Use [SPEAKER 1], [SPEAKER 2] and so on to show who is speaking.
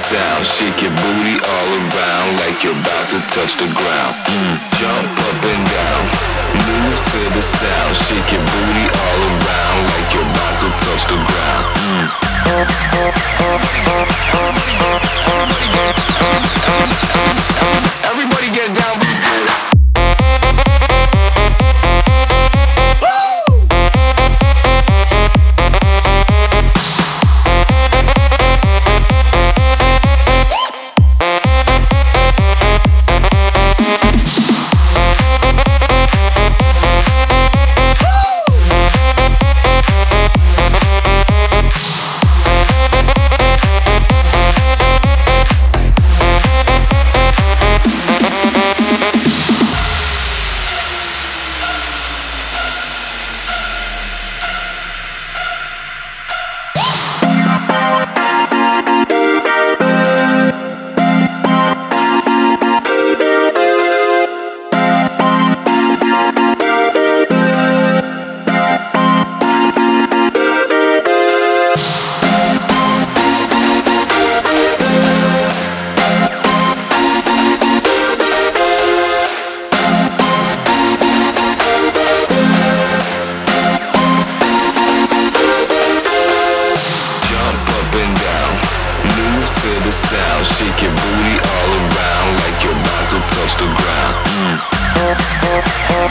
[SPEAKER 1] sound. Shake your booty all around like you're about to touch the ground. Jump up and down, move to the sound. Shake your booty all around like you're about to touch the ground. Everybody get down. Sound, shake your booty all around like you're about to touch the ground.